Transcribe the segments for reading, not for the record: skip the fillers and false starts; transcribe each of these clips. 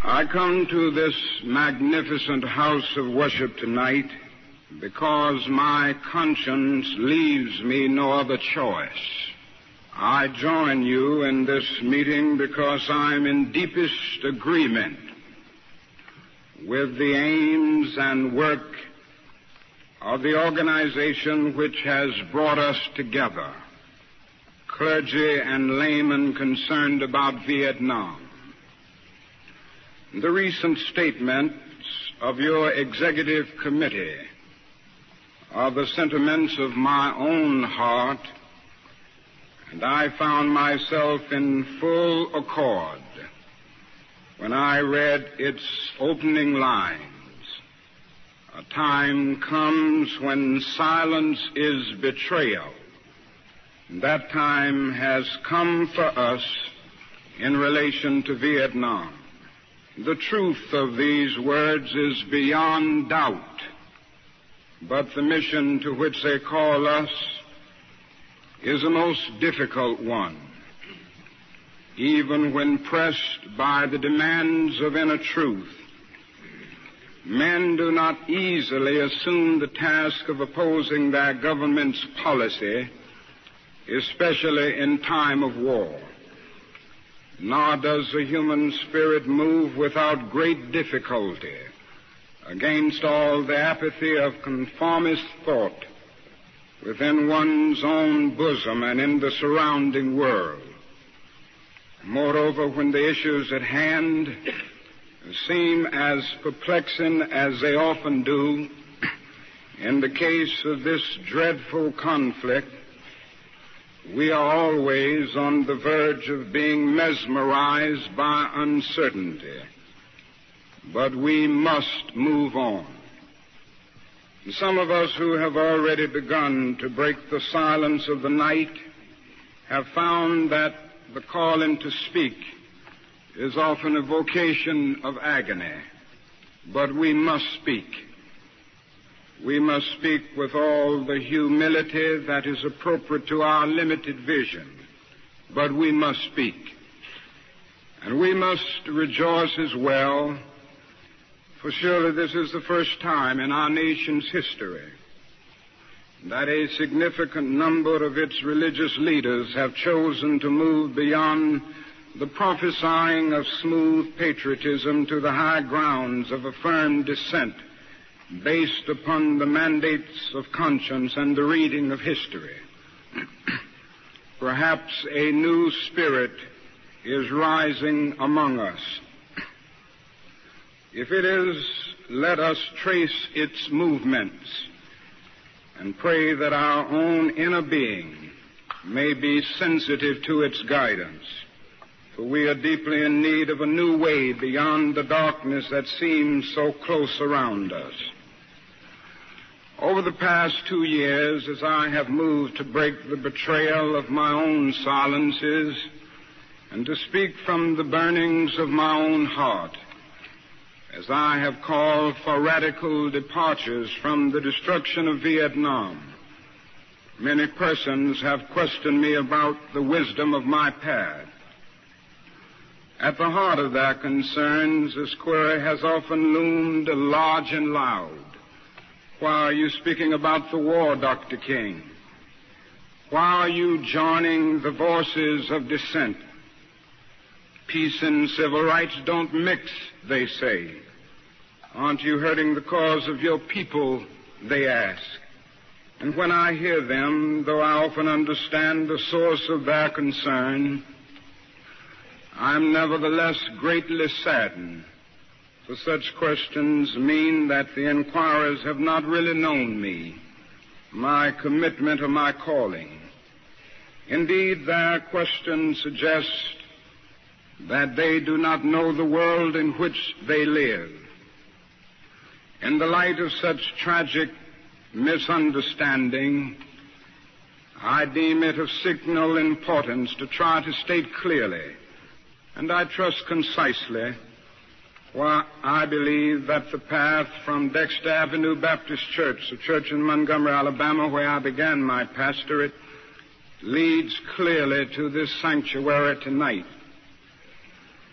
I come to this magnificent house of worship tonight because my conscience leaves me no other choice. I join you in this meeting because I'm in deepest agreement with the aims and work of the organization which has brought us together, clergy and laymen concerned about Vietnam. The recent statements of your executive committee are the sentiments of my own heart, and I found myself in full accord when I read its opening lines. A time comes when silence is betrayal. That time has come for us in relation to Vietnam. The truth of these words is beyond doubt, but the mission to which they call us is a most difficult one. Even when pressed by the demands of inner truth, men do not easily assume the task of opposing their government's policy, especially in time of war. Nor does the human spirit move without great difficulty against all the apathy of conformist thought within one's own bosom and in the surrounding world. Moreover, when the issues at hand seem as perplexing as they often do in the case of this dreadful conflict, we are always on the verge of being mesmerized by uncertainty. But we must move on. Some of us who have already begun to break the silence of the night have found that the calling to speak is often a vocation of agony. But we must speak. We must speak with all the humility that is appropriate to our limited vision. But we must speak. And we must rejoice as well, for surely this is the first time in our nation's history that a significant number of its religious leaders have chosen to move beyond the prophesying of smooth patriotism to the high grounds of a firm dissent based upon the mandates of conscience and the reading of history. Perhaps a new spirit is rising among us. If it is, let us trace its movements and pray that our own inner being may be sensitive to its guidance, for we are deeply in need of a new way beyond the darkness that seems so close around us. Over the past 2 years, as I have moved to break the betrayal of my own silences and to speak from the burnings of my own heart, as I have called for radical departures from the destruction of Vietnam, many persons have questioned me about the wisdom of my path. At the heart of their concerns, this query has often loomed large and loud. Why are you speaking about the war, Dr. King? Why are you joining the voices of dissent? Peace and civil rights don't mix, they say. Aren't you hurting the cause of your people, they ask. And when I hear them, though I often understand the source of their concern, I'm nevertheless greatly saddened, for such questions mean that the inquirers have not really known me, my commitment, or my calling. Indeed, their questions suggest that they do not know the world in which they live. In the light of such tragic misunderstanding, I deem it of signal importance to try to state clearly, and I trust concisely, why I believe that the path from Dexter Avenue Baptist Church, a church in Montgomery, Alabama, where I began my pastorate, leads clearly to this sanctuary tonight.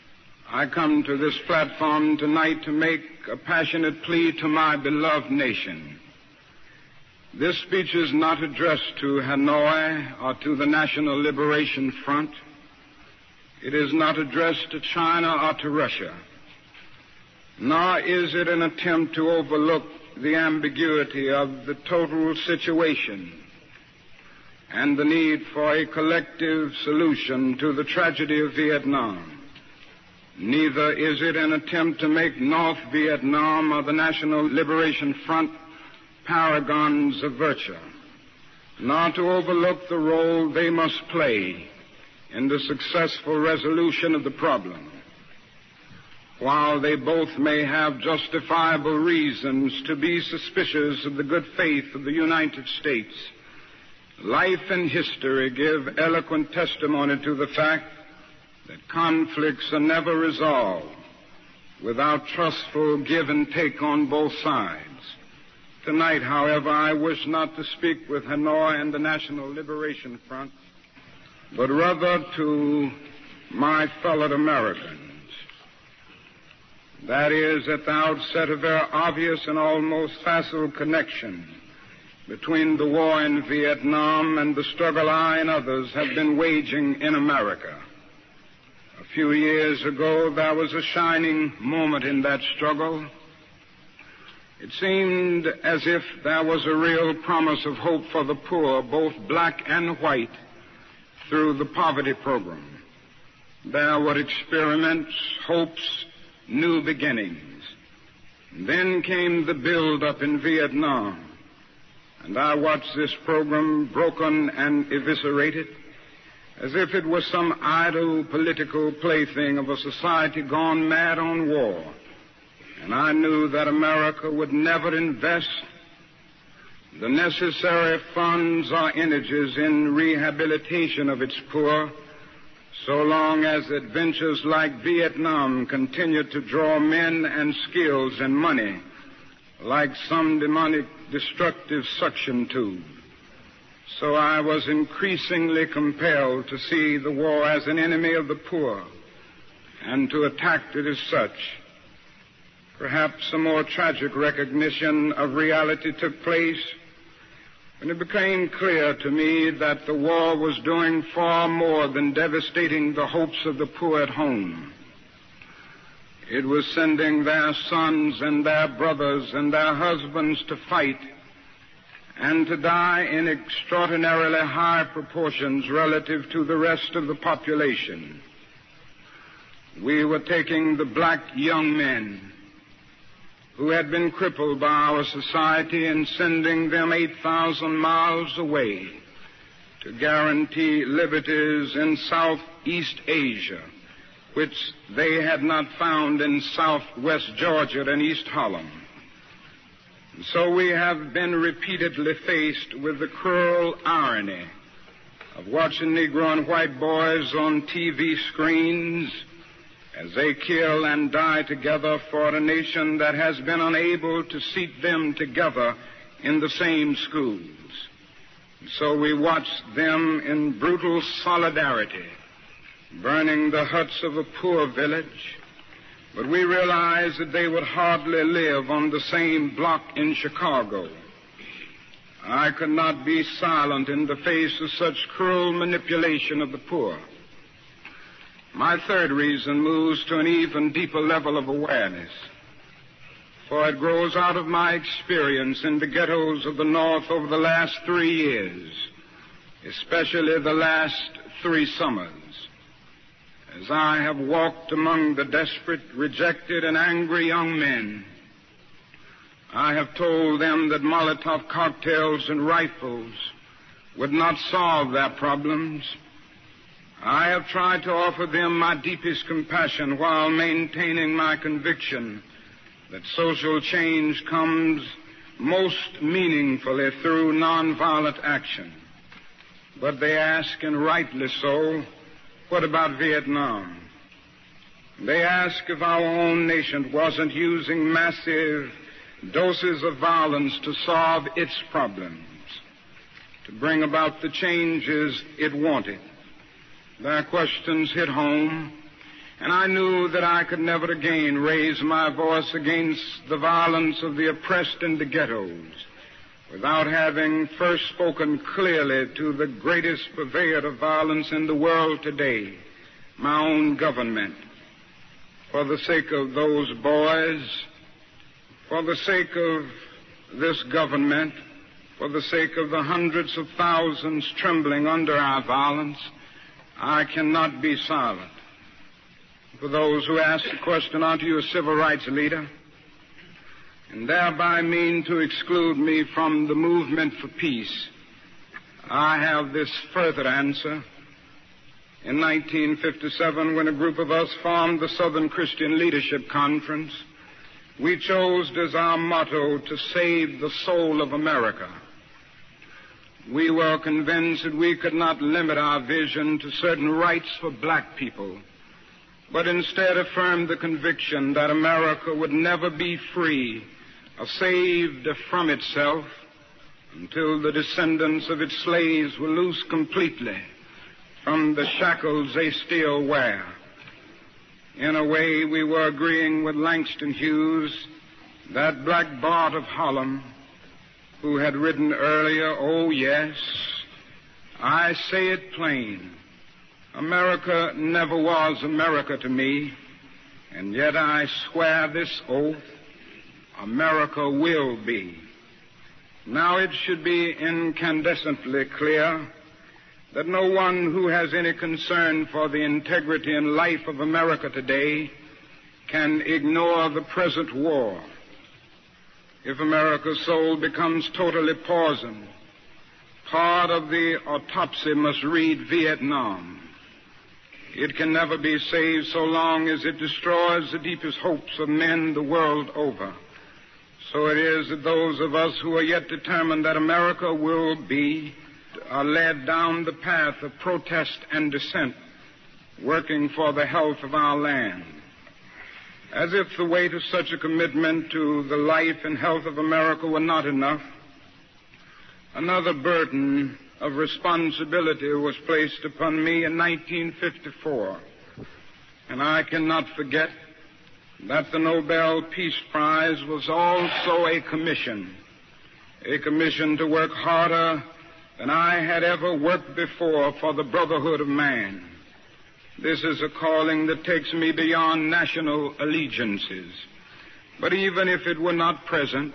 I come to this platform tonight to make a passionate plea to my beloved nation. This speech is not addressed to Hanoi or to the National Liberation Front. It is not addressed to China or to Russia. Nor is it an attempt to overlook the ambiguity of the total situation and the need for a collective solution to the tragedy of Vietnam. Neither is it an attempt to make North Vietnam or the National Liberation Front paragons of virtue, nor to overlook the role they must play in the successful resolution of the problem. While they both may have justifiable reasons to be suspicious of the good faith of the United States, life and history give eloquent testimony to the fact that conflicts are never resolved without trustful give and take on both sides. Tonight, however, I wish not to speak with Hanoi and the National Liberation Front, but rather to my fellow Americans. That is, at the outset, a very obvious and almost facile connection between the war in Vietnam and the struggle I and others have been waging in America. A few years ago, there was a shining moment in that struggle. It seemed as if there was a real promise of hope for the poor, both black and white, through the poverty program. There were experiments, hopes, new beginnings. Then came the build-up in Vietnam, and I watched this program broken and eviscerated as if it was some idle political plaything of a society gone mad on war. And I knew that America would never invest the necessary funds or energies in rehabilitation of its poor so long as adventures like Vietnam continued to draw men and skills and money like some demonic destructive suction tube. So I was increasingly compelled to see the war as an enemy of the poor and to attack it as such. Perhaps a more tragic recognition of reality took place when it became clear to me that the war was doing far more than devastating the hopes of the poor at home. It was sending their sons and their brothers and their husbands to fight and to die in extraordinarily high proportions relative to the rest of the population. We were taking the black young men who had been crippled by our society and sending them 8,000 miles away to guarantee liberties in Southeast Asia, which they had not found in Southwest Georgia and East Harlem. So we have been repeatedly faced with the cruel irony of watching Negro and white boys on TV screens as they kill and die together for a nation that has been unable to seat them together in the same schools. So we watch them in brutal solidarity burning the huts of a poor village, but we realize that they would hardly live on the same block in Chicago. I could not be silent in the face of such cruel manipulation of the poor. My third reason moves to an even deeper level of awareness, for it grows out of my experience in the ghettos of the North over the last 3 years, especially the last 3 summers. As I have walked among the desperate, rejected, and angry young men, I have told them that Molotov cocktails and rifles would not solve their problems. I have tried to offer them my deepest compassion while maintaining my conviction that social change comes most meaningfully through nonviolent action. But they ask, and rightly so, what about Vietnam? They ask if our own nation wasn't using massive doses of violence to solve its problems, to bring about the changes it wanted. Their questions hit home, And I knew that I could never again raise my voice against the violence of the oppressed in the ghettos without having first spoken clearly to the greatest purveyor of violence in the world today, my own government. For the sake of those boys, for the sake of this government, for the sake of the hundreds of thousands trembling under our violence, I cannot be silent. For those who ask the question, aren't you a civil rights leader? And thereby mean to exclude me from the movement for peace, I have this further answer. In 1957, when a group of us formed the Southern Christian Leadership Conference, we chose as our motto to save the soul of America. We were convinced that we could not limit our vision to certain rights for black people, but instead affirmed the conviction that America would never be free or saved from itself until the descendants of its slaves were loosed completely from the shackles they still wear. In a way, we were agreeing with Langston Hughes, that Black Bart of Harlem, who had written earlier, "Oh, yes, I say it plain. America never was America to me, and yet I swear this oath, America will be." Now it should be incandescently clear that no one who has any concern for the integrity and life of America today can ignore the present war. If America's soul becomes totally poisoned, part of the autopsy must read Vietnam. It can never be saved so long as it destroys the deepest hopes of men the world over. So it is that those of us who are yet determined that America will be are led down the path of protest and dissent, working for the health of our land. As if the weight of such a commitment to the life and health of America were not enough, another burden of responsibility was placed upon me in 1954. And I cannot forget that the Nobel Peace Prize was also a commission to work harder than I had ever worked before for the brotherhood of man. This is a calling that takes me beyond national allegiances. But even if it were not present,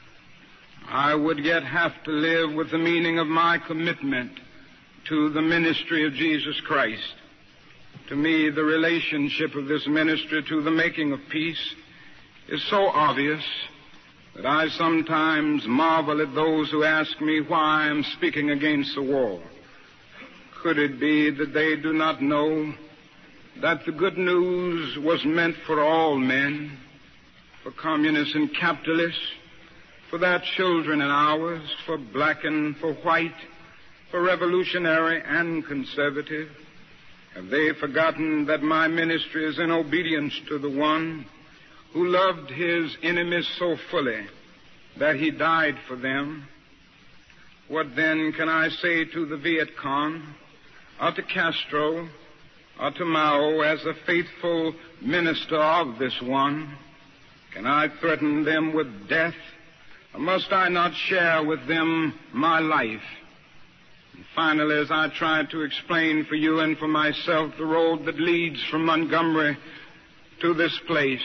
I would yet have to live with the meaning of my commitment to the ministry of Jesus Christ. To me, the relationship of this ministry to the making of peace is so obvious that I sometimes marvel at those who ask me why I am speaking against the war. Could it be that they do not know that the good news was meant for all men, for communists and capitalists, for their children and ours, for black and for white, for revolutionary and conservative? Have they forgotten that my ministry is in obedience to the one who loved his enemies so fully that he died for them? What then can I say to the Viet Cong, or to Castro, or to Mao as a faithful minister of this one? Can I threaten them with death, or must I not share with them my life? And finally, as I tried to explain for you and for myself the road that leads from Montgomery to this place,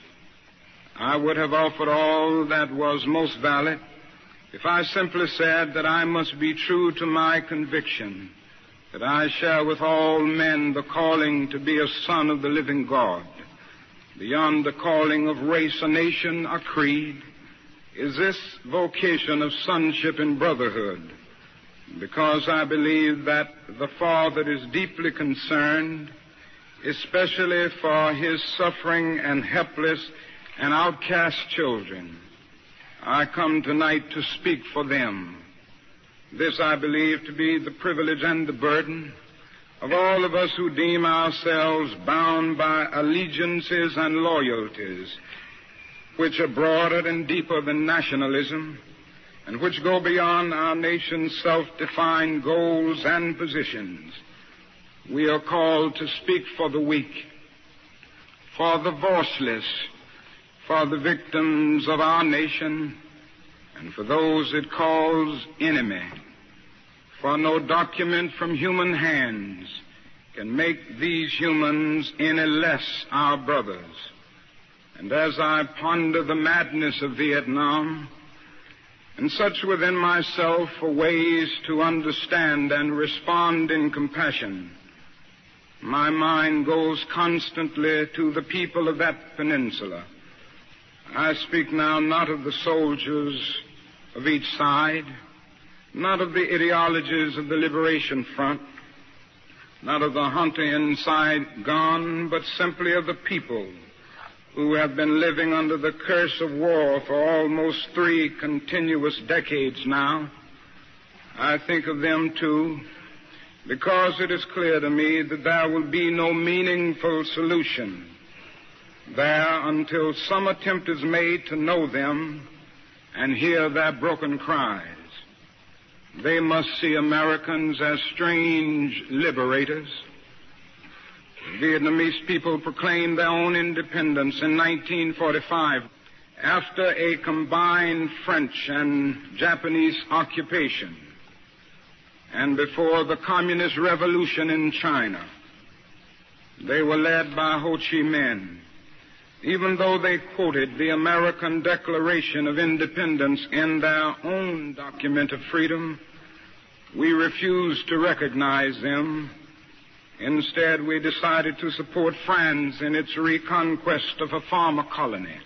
I would have offered all that was most valid if I simply said that I must be true to my conviction that I share with all men the calling to be a son of the living God. Beyond the calling of race or nation or creed is this vocation of sonship and brotherhood, because I believe that the Father is deeply concerned, especially for his suffering and helpless and outcast children. I come tonight to speak for them. This I believe to be the privilege and the burden of all of us who deem ourselves bound by allegiances and loyalties which are broader and deeper than nationalism and which go beyond our nation's self-defined goals and positions. We are called to speak for the weak, for the voiceless, for the victims of our nation, and for those it calls enemy. For no document from human hands can make these humans any less our brothers. And as I ponder the madness of Vietnam, and search within myself for ways to understand and respond in compassion, my mind goes constantly to the people of that peninsula. I speak now not of the soldiers of each side, not of the ideologies of the Liberation Front, not of the junta in Saigon, but simply of the people who have been living under the curse of war for almost 3 continuous decades now. I think of them, too, because it is clear to me that there will be no meaningful solution there until some attempt is made to know them and hear their broken cries. They must see Americans as strange liberators. The Vietnamese people proclaimed their own independence in 1945 after a combined French and Japanese occupation and before the Communist Revolution in China. They were led by Ho Chi Minh. Even though they quoted the American Declaration of Independence in their own document of freedom, we refused to recognize them. Instead, we decided to support France in its reconquest of a former colony.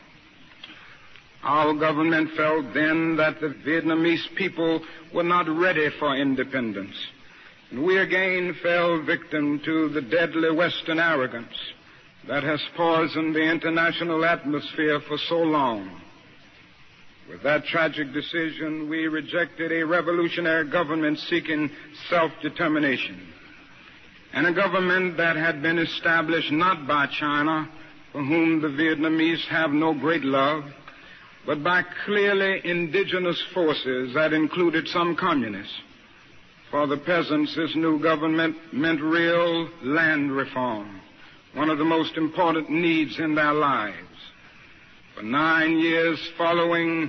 Our government felt then that the Vietnamese people were not ready for independence, and we again fell victim to the deadly Western arrogance that has poisoned the international atmosphere for so long. With that tragic decision, we rejected a revolutionary government seeking self-determination, and a government that had been established not by China, for whom the Vietnamese have no great love, but by clearly indigenous forces that included some communists. For the peasants, this new government meant real land reform, one of the most important needs in their lives. For 9 years following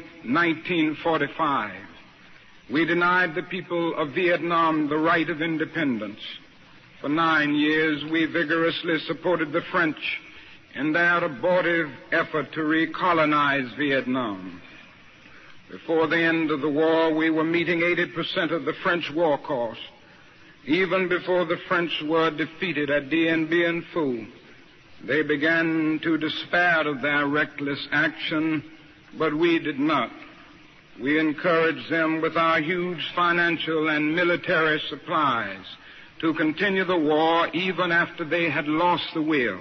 1945, we denied the people of Vietnam the right of independence. For 9 years, we vigorously supported the French in their abortive effort to recolonize Vietnam. Before the end of the war, we were meeting 80% of the French war cost. Even before the French were defeated at Dien Bien Phu, they began to despair of their reckless action, but we did not. We encouraged them with our huge financial and military supplies to continue the war even after they had lost the will.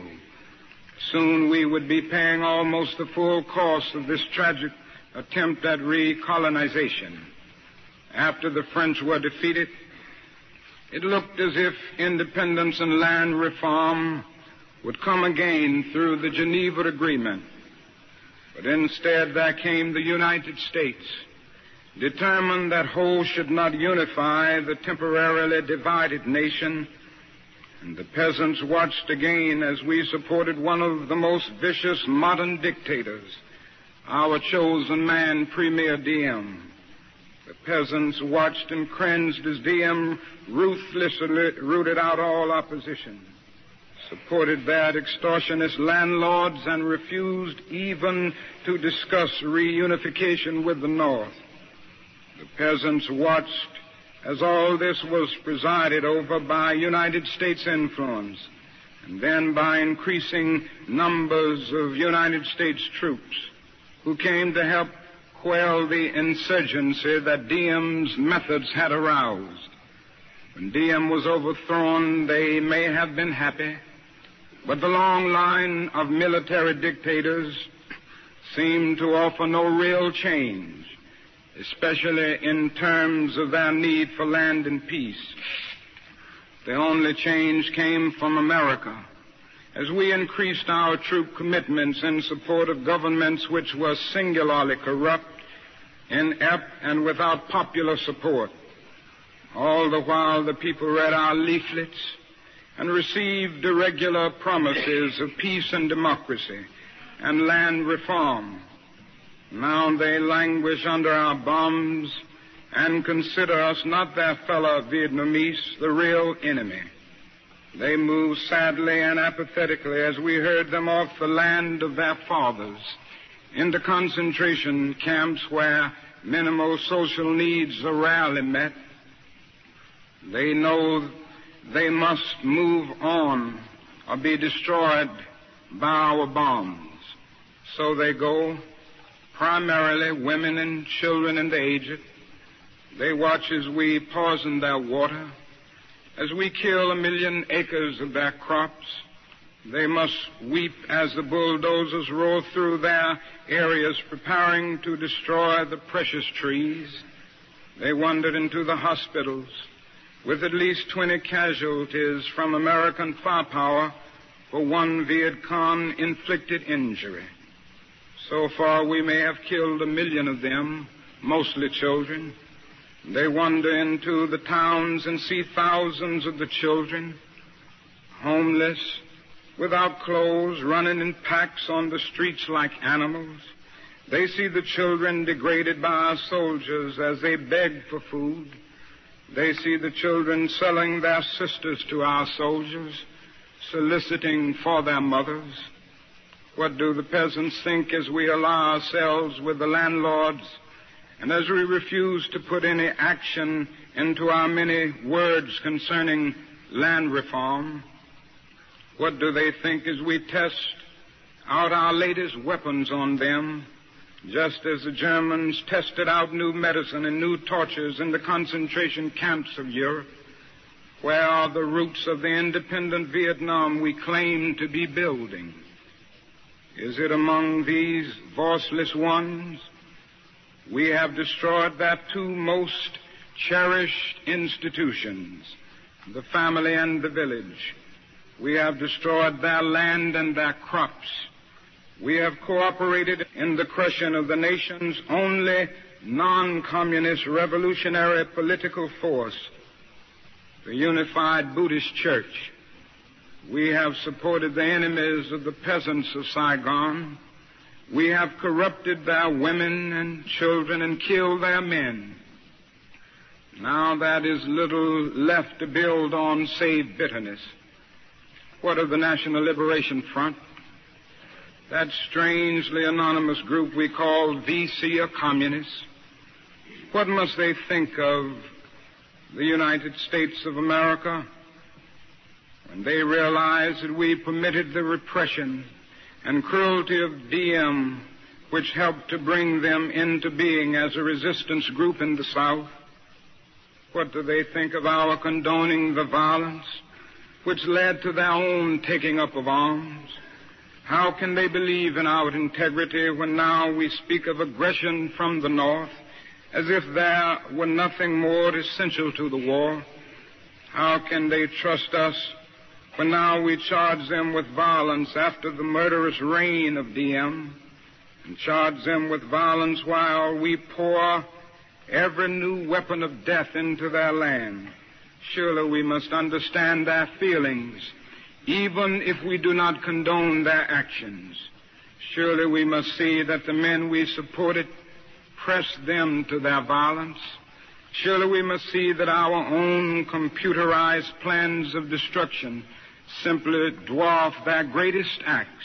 Soon we would be paying almost the full cost of this tragic attempt at recolonization. After the French were defeated, it looked as if independence and land reform would come again through the Geneva Agreement. But instead there came the United States, determined that whole should not unify the temporarily divided nation, and the peasants watched again as we supported one of the most vicious modern dictators, our chosen man, Premier Diem. The peasants watched and cringed as Diem ruthlessly rooted out all opposition, supported bad extortionist landlords, and refused even to discuss reunification with the North. The peasants watched as all this was presided over by United States influence, and then by increasing numbers of United States troops who came to help quell the insurgency that Diem's methods had aroused. When Diem was overthrown, they may have been happy, but the long line of military dictators seemed to offer no real change, especially in terms of their need for land and peace. The only change came from America, as we increased our troop commitments in support of governments which were singularly corrupt, inept, and without popular support. All the while the people read our leaflets and received irregular promises of peace and democracy and land reform. Now they languish under our bombs and consider us not their fellow Vietnamese, the real enemy. They move sadly and apathetically as we herd them off the land of their fathers into concentration camps where minimal social needs are rarely met. They know they must move on or be destroyed by our bombs. So they go, primarily women and children and the aged. They watch as we poison their water, as we kill 1 million acres of their crops. They must weep as the bulldozers roar through their areas preparing to destroy the precious trees. They wandered into the hospitals with at least 20 casualties from American firepower for one Viet Cong inflicted injury. So far, we may have killed 1 million of them, mostly children. They wander into the towns and see thousands of the children, homeless, without clothes, running in packs on the streets like animals. They see the children degraded by our soldiers as they beg for food. They see the children selling their sisters to our soldiers, soliciting for their mothers. What do the peasants think as we ally ourselves with the landlords and as we refuse to put any action into our many words concerning land reform? What do they think as we test out our latest weapons on them, just as the Germans tested out new medicine and new tortures in the concentration camps of Europe? Where are the roots of the independent Vietnam we claim to be building? Is it among these voiceless ones? We have destroyed their two most cherished institutions, the family and the village. We have destroyed their land and their crops. We have cooperated in the crushing of the nation's only non-communist revolutionary political force, the Unified Buddhist Church. We have supported the enemies of the peasants of Saigon. We have corrupted their women and children and killed their men. Now that is little left to build on save bitterness. What of the National Liberation Front? That strangely anonymous group we call VC or communists. What must they think of the United States of America when they realize that we permitted the repression and cruelty of Diem, which helped to bring them into being as a resistance group in the South? What do they think of our condoning the violence which led to their own taking up of arms? How can they believe in our integrity when now we speak of aggression from the North as if there were nothing more essential to the war? How can they trust us when now we charge them with violence after the murderous reign of Diem, and charge them with violence while we pour every new weapon of death into their land? Surely we must understand their feelings, even if we do not condone their actions. Surely we must see that the men we supported pressed them to their violence. Surely we must see that our own computerized plans of destruction simply dwarf their greatest acts.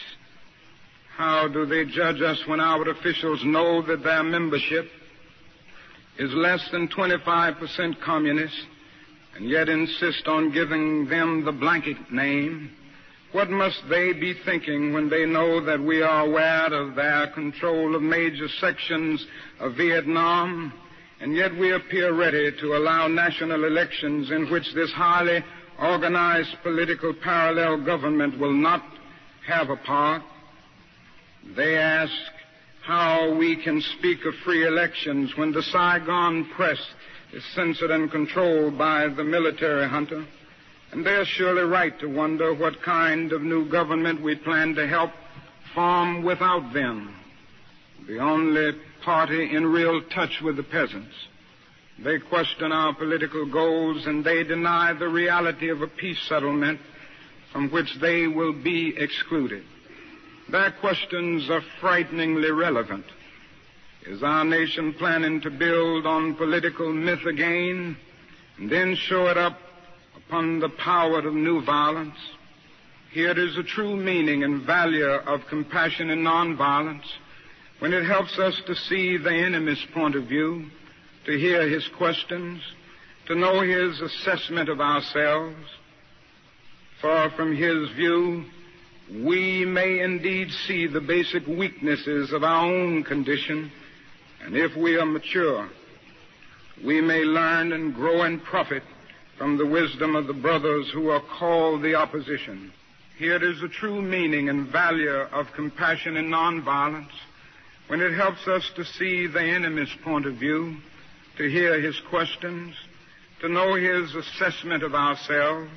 How do they judge us when our officials know that their membership is less than 25% communist and yet insist on giving them the blanket name? What must they be thinking when they know that we are aware of their control of major sections of Vietnam, and yet we appear ready to allow national elections in which this highly organized political parallel government will not have a part? They ask how we can speak of free elections when the Saigon press is censored and controlled by the military junta. And they're surely right to wonder what kind of new government we plan to help form without them, the only party in real touch with the peasants. They question our political goals, and they deny the reality of a peace settlement from which they will be excluded. Their questions are frighteningly relevant. Is our nation planning to build on political myth again and then show it up upon the power of new violence? Here is the true meaning and value of compassion and nonviolence when it helps us to see the enemy's point of view, to hear his questions, to know his assessment of ourselves. For from his view, we may indeed see the basic weaknesses of our own condition, and if we are mature, we may learn and grow and profit from the wisdom of the brothers who are called the opposition. Here is the true meaning and value of compassion and nonviolence when it helps us to see the enemy's point of view, to hear his questions, to know his assessment of ourselves.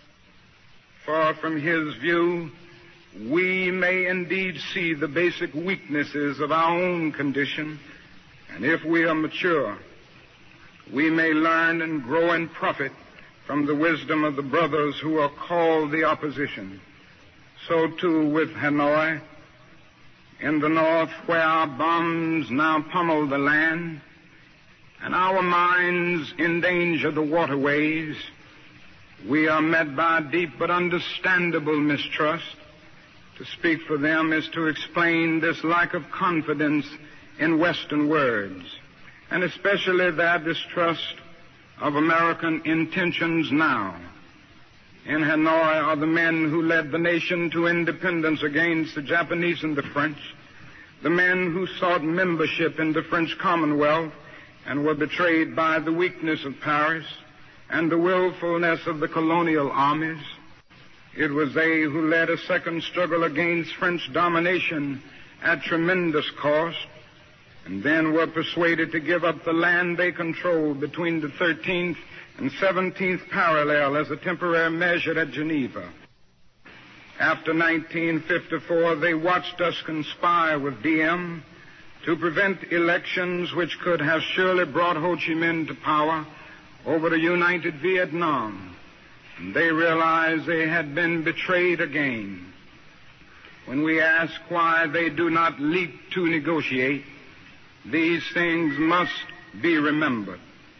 For from his view, we may indeed see the basic weaknesses of our own condition, and if we are mature, we may learn and grow and profit from the wisdom of the brothers who are called the opposition. So too with Hanoi, in the north, where our bombs now pummel the land, and our mines endanger the waterways, we are met by a deep but understandable mistrust. To speak for them is to explain this lack of confidence in Western words, and especially their distrust of American intentions now. In Hanoi are the men who led the nation to independence against the Japanese and the French, the men who sought membership in the French Commonwealth and were betrayed by the weakness of Paris and the willfulness of the colonial armies. It was they who led a second struggle against French domination at tremendous cost, and then were persuaded to give up the land they controlled between the 13th and 17th parallel as a temporary measure at Geneva. After 1954, they watched us conspire with Diem to prevent elections which could have surely brought Ho Chi Minh to power over a united Vietnam. And they realized they had been betrayed again. When we ask why they do not leap to negotiate, these things must be remembered.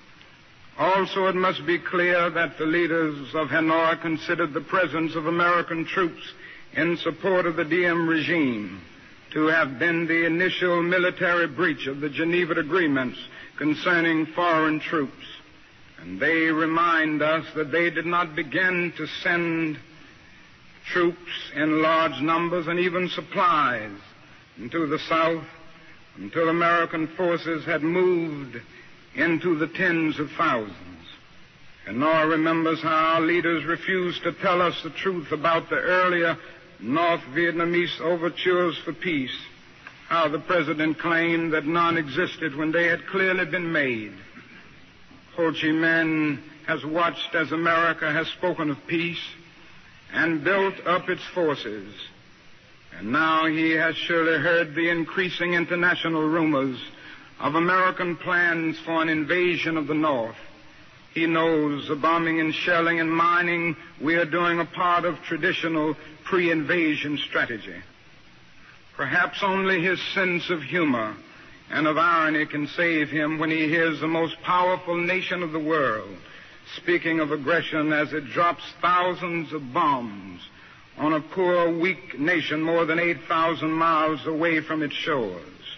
Also, it must be clear that the leaders of Hanoi considered the presence of American troops in support of the Diem regime to have been the initial military breach of the Geneva Agreements concerning foreign troops. And they remind us that they did not begin to send troops in large numbers and even supplies into the South until American forces had moved into the tens of thousands. Hanoi remembers how our leaders refused to tell us the truth about the earlier North Vietnamese overtures for peace, how the president claimed that none existed when they had clearly been made. Ho Chi Minh has watched as America has spoken of peace and built up its forces. And now he has surely heard the increasing international rumors of American plans for an invasion of the North. He knows the bombing and shelling and mining we are doing a part of traditional pre-invasion strategy. Perhaps only his sense of humor and of irony can save him when he hears the most powerful nation of the world speaking of aggression as it drops thousands of bombs on a poor, weak nation more than 8,000 miles away from its shores.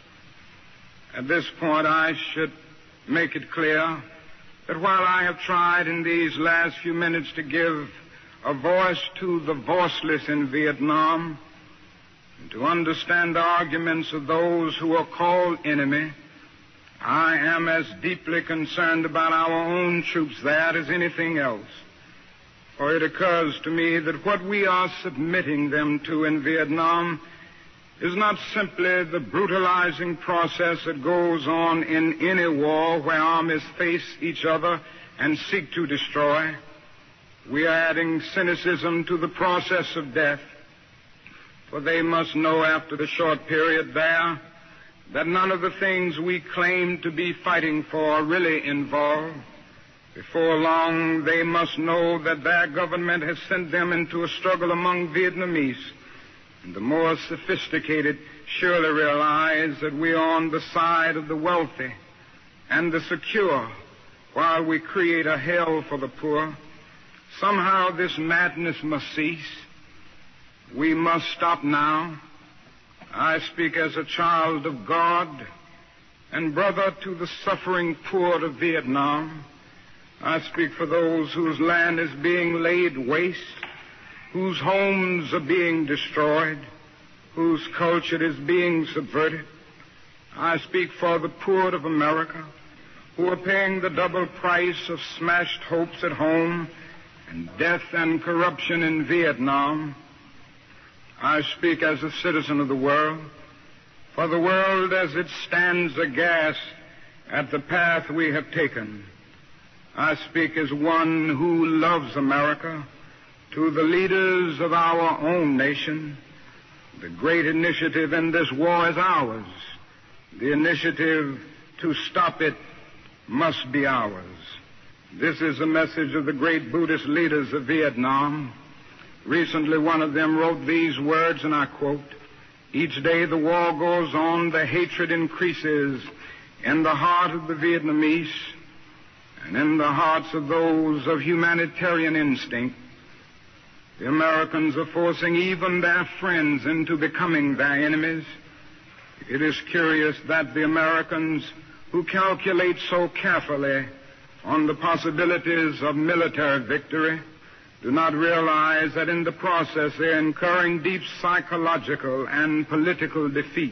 At this point, I should make it clear that while I have tried in these last few minutes to give a voice to the voiceless in Vietnam and to understand the arguments of those who are called enemy, I am as deeply concerned about our own troops there as anything else. For it occurs to me that what we are submitting them to in Vietnam is not simply the brutalizing process that goes on in any war where armies face each other and seek to destroy. We are adding cynicism to the process of death, for they must know after the short period there that none of the things we claim to be fighting for really involve. Before long, they must know that their government has sent them into a struggle among Vietnamese. And the more sophisticated surely realize that we are on the side of the wealthy and the secure while we create a hell for the poor. Somehow this madness must cease. We must stop now. I speak as a child of God and brother to the suffering poor of Vietnam. I speak for those whose land is being laid waste, whose homes are being destroyed, whose culture is being subverted. I speak for the poor of America, who are paying the double price of smashed hopes at home and death and corruption in Vietnam. I speak as a citizen of the world, for the world as it stands aghast at the path we have taken. I speak as one who loves America, to the leaders of our own nation. The great initiative in this war is ours. The initiative to stop it must be ours. This is the message of the great Buddhist leaders of Vietnam. Recently, one of them wrote these words, and I quote, "Each day the war goes on, the hatred increases in the heart of the Vietnamese and in the hearts of those of humanitarian instinct. The Americans are forcing even their friends into becoming their enemies. It is curious that the Americans, who calculate so carefully on the possibilities of military victory, do not realize that in the process they are incurring deep psychological and political defeat.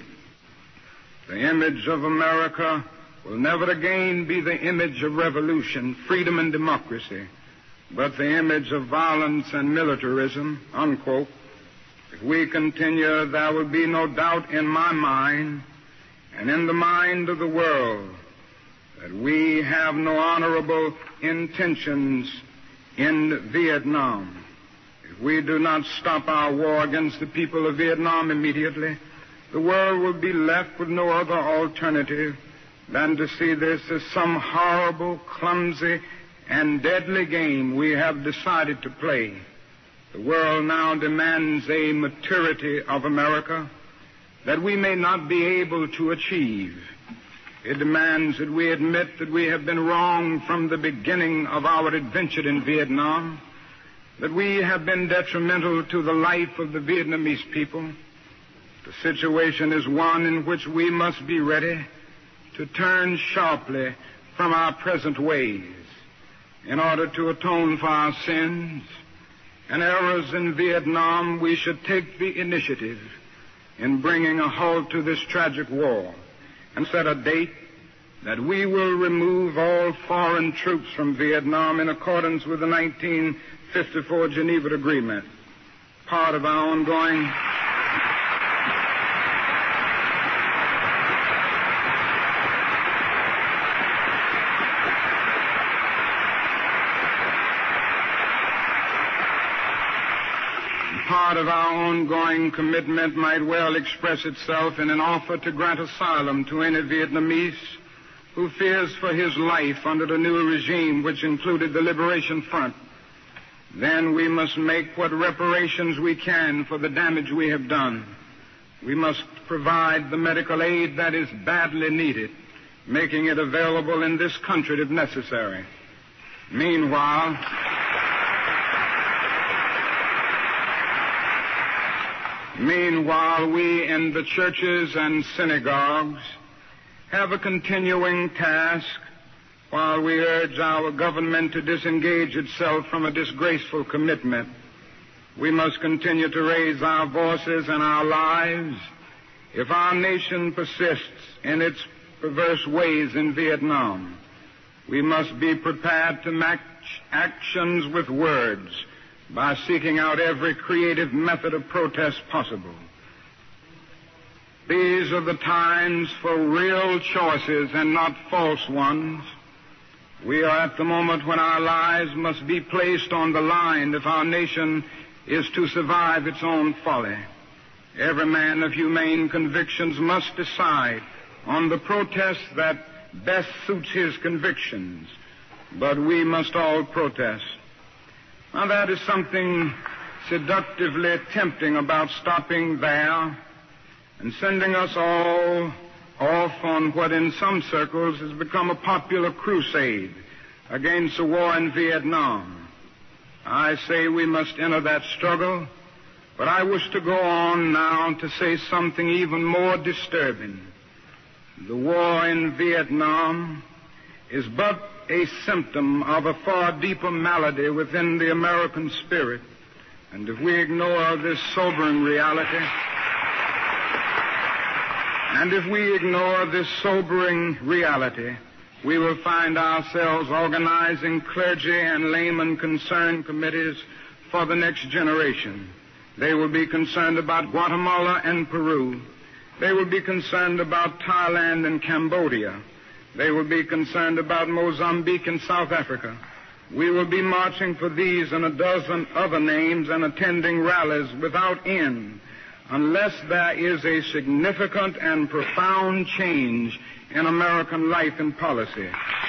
The image of America will never again be the image of revolution, freedom, and democracy, but the image of violence and militarism," unquote. If we continue, there will be no doubt in my mind and in the mind of the world that we have no honorable intentions in Vietnam. If we do not stop our war against the people of Vietnam immediately, the world will be left with no other alternative than to see this as some horrible, clumsy, and deadly game we have decided to play. The world now demands a maturity of America that we may not be able to achieve. It demands that we admit that we have been wrong from the beginning of our adventure in Vietnam, that we have been detrimental to the life of the Vietnamese people. The situation is one in which we must be ready to turn sharply from our present ways in order to atone for our sins and errors in Vietnam. We should take the initiative in bringing a halt to this tragic war and set a date that we will remove all foreign troops from Vietnam in accordance with the 1954 Geneva Agreement. Part of our ongoing commitment might well express itself in an offer to grant asylum to any Vietnamese who fears for his life under the new regime, which included the Liberation Front. Then we must make what reparations we can for the damage we have done. We must provide the medical aid that is badly needed, making it available in this country if necessary. Meanwhile, we in the churches and synagogues have a continuing task while we urge our government to disengage itself from a disgraceful commitment. We must continue to raise our voices and our lives if our nation persists in its perverse ways in Vietnam. We must be prepared to match actions with words by seeking out every creative method of protest possible. These are the times for real choices and not false ones. We are at the moment when our lives must be placed on the line if our nation is to survive its own folly. Every man of humane convictions must decide on the protest that best suits his convictions. but we must all protest. Now, that is something seductively tempting about stopping there and sending us all off on what in some circles has become a popular crusade against the war in Vietnam. I say we must enter that struggle, but I wish to go on now to say something even more disturbing. The war in Vietnam is but a symptom of a far deeper malady within the American spirit. And if we ignore this sobering reality, we will find ourselves organizing clergy and laymen concerned committees for the next generation. They will be concerned about Guatemala and Peru. They will be concerned about Thailand and Cambodia. They will be concerned about Mozambique and South Africa. We will be marching for these and a dozen other names and attending rallies without end unless there is a significant and profound change in American life and policy.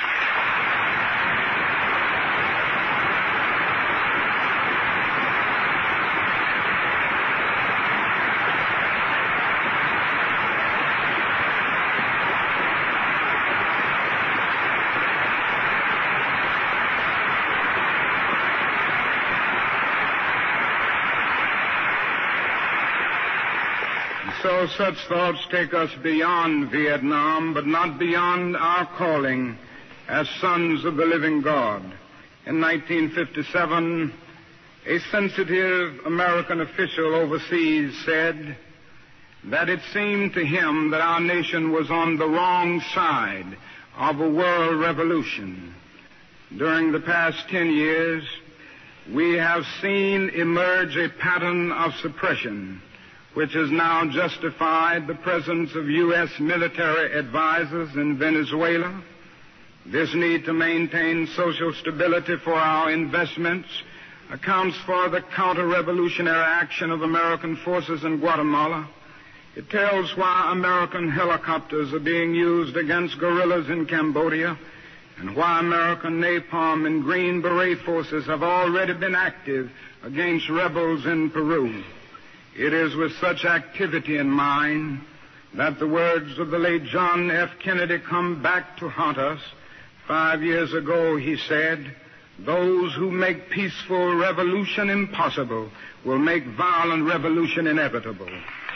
So such thoughts take us beyond Vietnam, but not beyond our calling as sons of the living God. In 1957, a sensitive American official overseas said that it seemed to him that our nation was on the wrong side of a world revolution. During the past 10 years, we have seen emerge a pattern of suppression which has now justified the presence of U.S. military advisors in Venezuela. This need to maintain social stability for our investments accounts for the counter-revolutionary action of American forces in Guatemala. It tells why American helicopters are being used against guerrillas in Cambodia and why American napalm and Green Beret forces have already been active against rebels in Peru. It is with such activity in mind that the words of the late John F. Kennedy come back to haunt us. 5 years ago, he said, "Those who make peaceful revolution impossible will make violent revolution inevitable."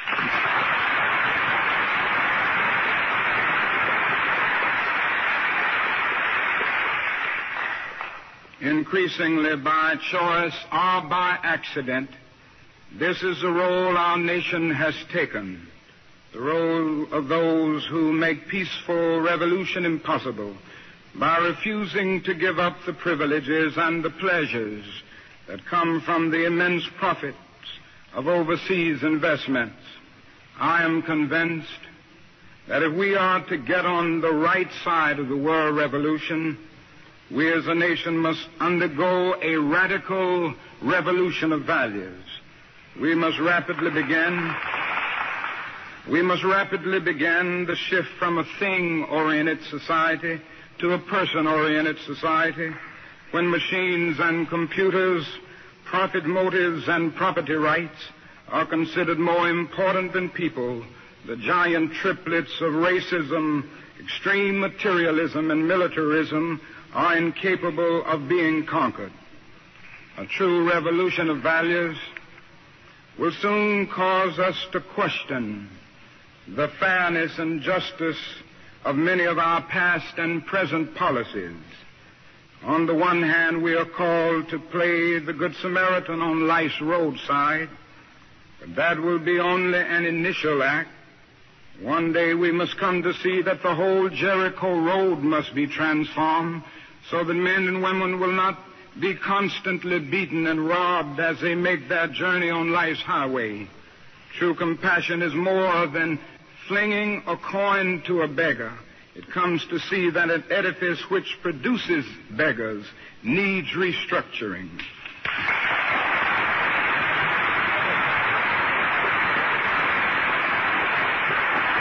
Increasingly by choice or by accident, this is the role our nation has taken, the role of those who make peaceful revolution impossible by refusing to give up the privileges and the pleasures that come from the immense profits of overseas investments. I am convinced that if we are to get on the right side of the world revolution, we as a nation must undergo a radical revolution of values. We must rapidly begin the shift from a thing-oriented society to a person-oriented society, when machines and computers, profit motives and property rights are considered more important than people. The giant triplets of racism, extreme materialism, and militarism are incapable of being conquered. A true revolution of values will soon cause us to question the fairness and justice of many of our past and present policies. On the one hand, we are called to play the Good Samaritan on life's roadside, but that will be only an initial act. One day we must come to see that the whole Jericho road must be transformed so that men and women will not be constantly beaten and robbed as they make their journey on life's highway. True compassion is more than flinging a coin to a beggar. It comes to see that an edifice which produces beggars needs restructuring.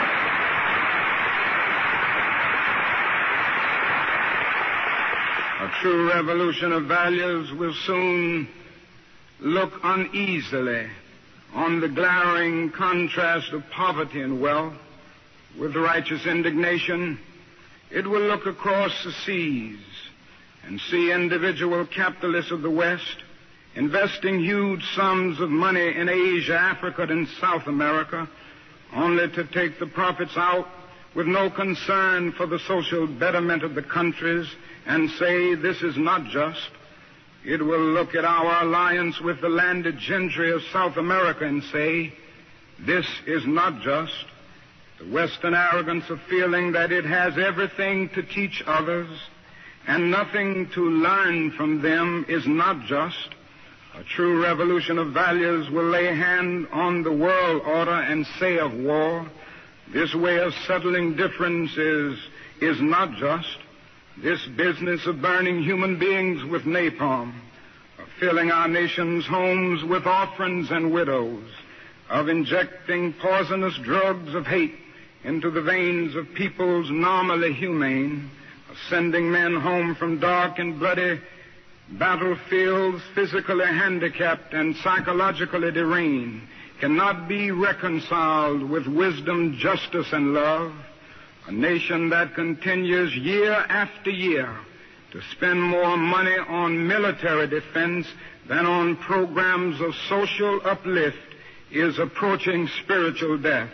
A true revolution of values will soon look uneasily on the glaring contrast of poverty and wealth. With righteous indignation, it will look across the seas and see individual capitalists of the West investing huge sums of money in Asia, Africa, and South America, only to take the profits out with no concern for the social betterment of the countries and say, this is not just. It will look at our alliance with the landed gentry of South America and say, this is not just. The Western arrogance of feeling that it has everything to teach others and nothing to learn from them is not just. A true revolution of values will lay hand on the world order and say of war, this way of settling differences is not just. This business of burning human beings with napalm, of filling our nation's homes with orphans and widows, of injecting poisonous drugs of hate into the veins of peoples normally humane, of sending men home from dark and bloody battlefields physically handicapped and psychologically deranged, cannot be reconciled with wisdom, justice, and love. A nation that continues year after year to spend more money on military defense than on programs of social uplift is approaching spiritual death.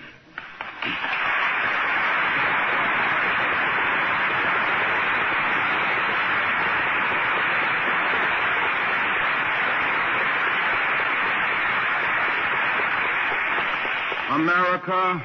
America,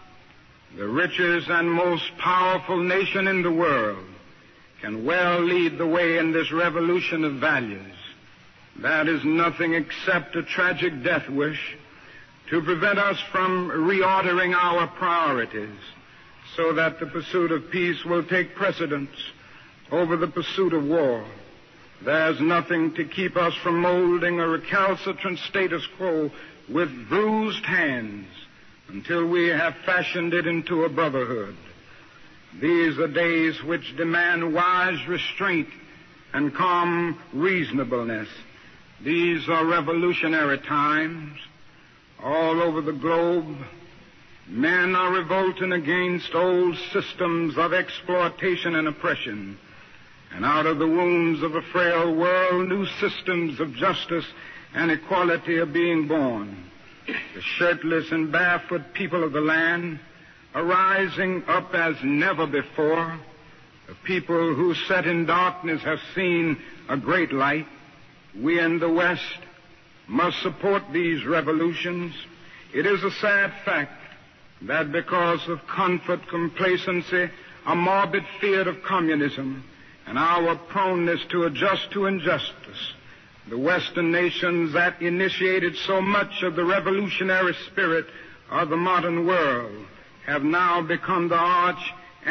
the richest and most powerful nation in the world, can well lead the way in this revolution of values. That is nothing except a tragic death wish to prevent us from reordering our priorities so that the pursuit of peace will take precedence over the pursuit of war. There's nothing to keep us from molding a recalcitrant status quo with bruised hands until we have fashioned it into a brotherhood. These are days which demand wise restraint and calm reasonableness. These are revolutionary times. All over the globe, men are revolting against old systems of exploitation and oppression. And out of the wounds of a frail world, new systems of justice and equality are being born. The shirtless and barefoot people of the land are rising up as never before. The people who sat in darkness have seen a great light. We in the West must support these revolutions. It is a sad fact that because of comfort, complacency, a morbid fear of communism, and our proneness to adjust to injustice, the Western nations that initiated so much of the revolutionary spirit of the modern world have now become the arch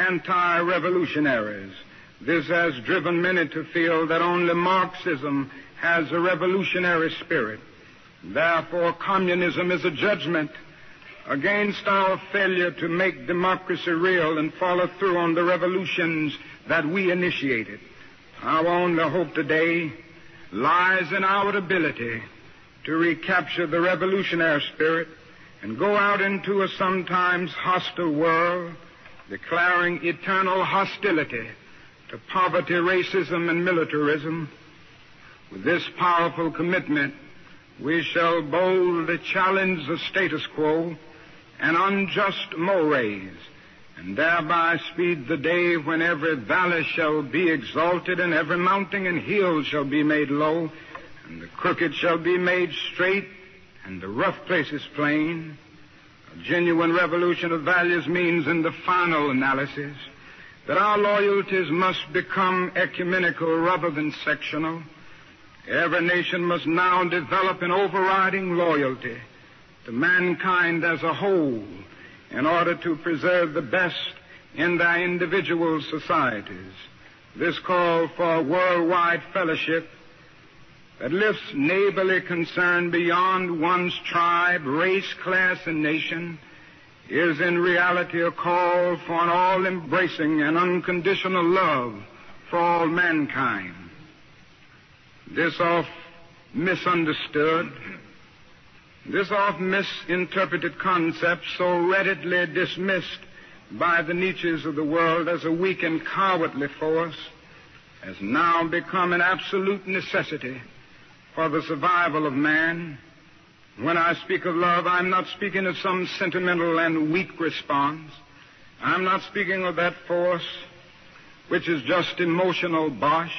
anti-revolutionaries. This has driven many to feel that only Marxism has a revolutionary spirit. Therefore, communism is a judgment against our failure to make democracy real and follow through on the revolutions that we initiated. Our only hope today lies in our ability to recapture the revolutionary spirit and go out into a sometimes hostile world, declaring eternal hostility to poverty, racism, and militarism. With this powerful commitment, we shall boldly challenge the status quo and unjust mores, and thereby speed the day when every valley shall be exalted and every mountain and hill shall be made low, and the crooked shall be made straight and the rough places plain. A genuine revolution of values means, in the final analysis, that our loyalties must become ecumenical rather than sectional. Every nation must now develop an overriding loyalty to mankind as a whole in order to preserve the best in their individual societies. This call for worldwide fellowship that lifts neighborly concern beyond one's tribe, race, class, and nation is in reality a call for an all-embracing and unconditional love for all mankind. this oft misunderstood, this oft misinterpreted concept so readily dismissed by the Nietzsches of the world as a weak and cowardly force has now become an absolute necessity for the survival of man. When I speak of love, I'm not speaking of some sentimental and weak response. I'm not speaking of that force which is just emotional bosh.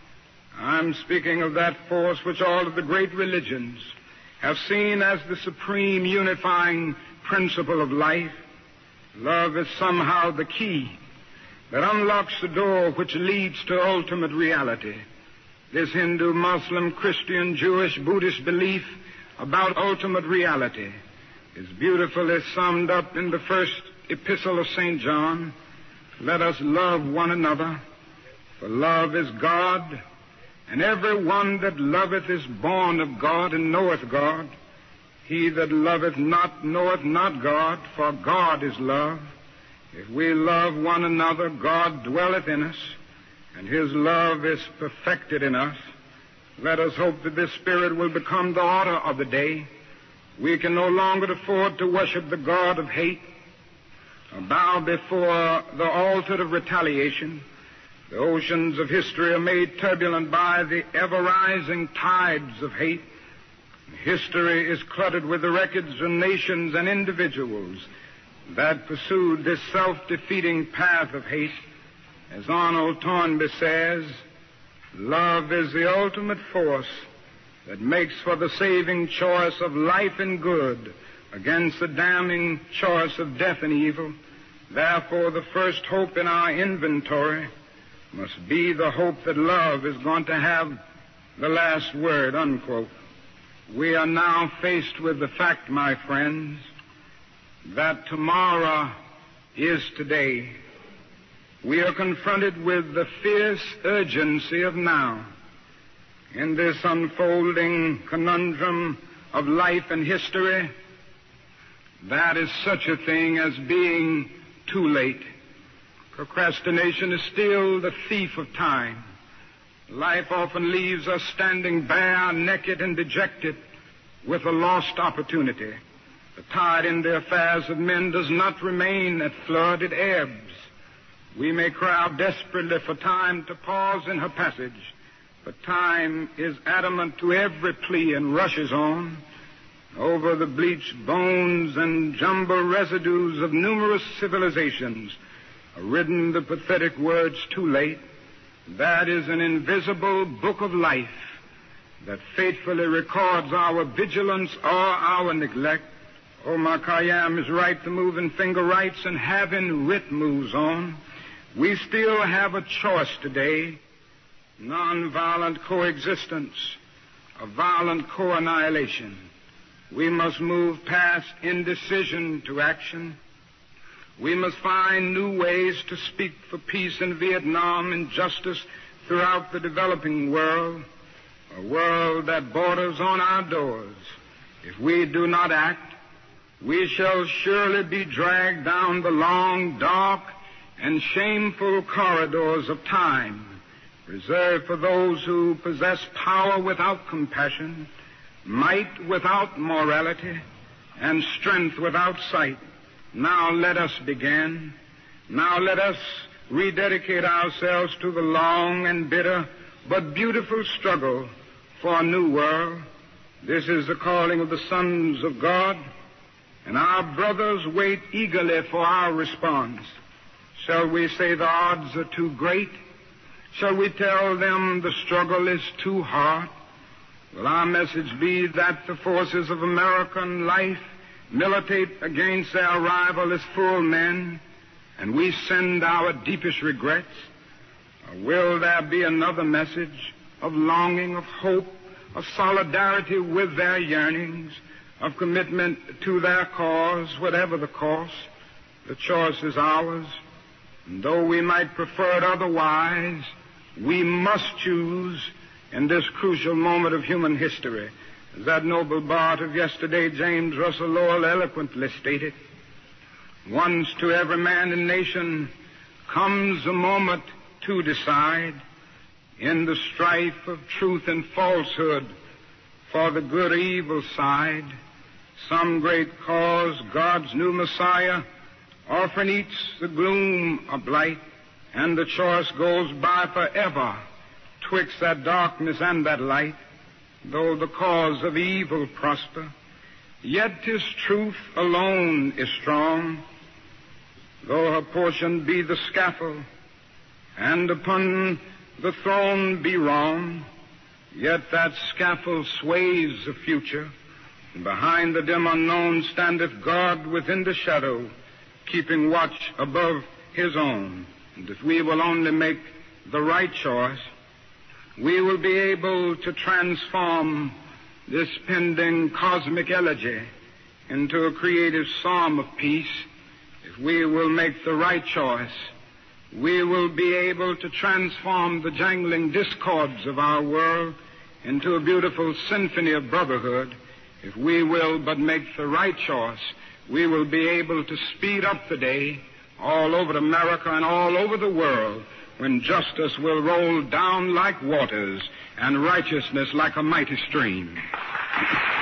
I'm speaking of that force which all of the great religions have seen as the supreme unifying principle of life. Love is somehow the key that unlocks the door which leads to ultimate reality. This Hindu, Muslim, Christian, Jewish, Buddhist belief about ultimate reality is beautifully summed up in the first epistle of St. John. Let us love one another, for love is God, and every one that loveth is born of God and knoweth God. He that loveth not knoweth not God, for God is love. If we love one another, God dwelleth in us, and His love is perfected in us. Let us hope that this spirit will become the order of the day. We can no longer afford to worship the god of hate, or bow before the altar of retaliation. The oceans of history are made turbulent by the ever-rising tides of hate. History is cluttered with the records of nations and individuals that pursued this self-defeating path of hate. As Arnold Toynbee says, love is the ultimate force that makes for the saving choice of life and good against the damning choice of death and evil. Therefore, the first hope in our inventory must be the hope that love is going to have the last word, unquote. We are now faced with the fact, my friends, that tomorrow is today. We are confronted with the fierce urgency of now. In this unfolding conundrum of life and history, that is such a thing as being too late. Procrastination is still the thief of time. Life often leaves us standing bare, naked, and dejected with a lost opportunity. The tide in the affairs of men does not remain at flood, it ebbs. We may cry out desperately for time to pause in her passage, but time is adamant to every plea and rushes on. Over the bleached bones and jumbled residues of numerous civilizations are written the pathetic words, too late. That is an invisible book of life that faithfully records our vigilance or our neglect. Omar Khayyam is right, the moving finger writes, and having writ moves on. We still have a choice today, nonviolent coexistence, or violent co-annihilation. We must move past indecision to action. We must find new ways to speak for peace in Vietnam and justice throughout the developing world, a world that borders on our doors. If we do not act, we shall surely be dragged down the long, dark, and shameful corridors of time, reserved for those who possess power without compassion, might without morality, and strength without sight. Now let us begin. Now let us rededicate ourselves to the long and bitter but beautiful struggle for a new world. This is the calling of the sons of God, and our brothers wait eagerly for our response. Shall we say the odds are too great? Shall we tell them the struggle is too hard? Will our message be that the forces of American life militate against their rival as full men, and we send our deepest regrets? Or will there be another message of longing, of hope, of solidarity with their yearnings, of commitment to their cause, whatever the cost? The choice is ours. And though we might prefer it otherwise, we must choose in this crucial moment of human history. As that noble bard of yesterday, James Russell Lowell, eloquently stated, once to every man and nation comes a moment to decide. in the strife of truth and falsehood for the good or evil side, some great cause, God's new Messiah, often eats the gloom of light, and the choice goes by forever twixt that darkness and that light. Though the cause of evil prosper, yet his truth alone is strong. Though her portion be the scaffold, and upon the throne be wrong, yet that scaffold sways the future, and behind the dim unknown standeth God within the shadow, keeping watch above his own. And if we will only make the right choice, we will be able to transform this pending cosmic elegy into a creative psalm of peace. If we will make the right choice, we will be able to transform the jangling discords of our world into a beautiful symphony of brotherhood. If we will but make the right choice, we will be able to speed up the day all over America and all over the world, when justice will roll down like waters and righteousness like a mighty stream.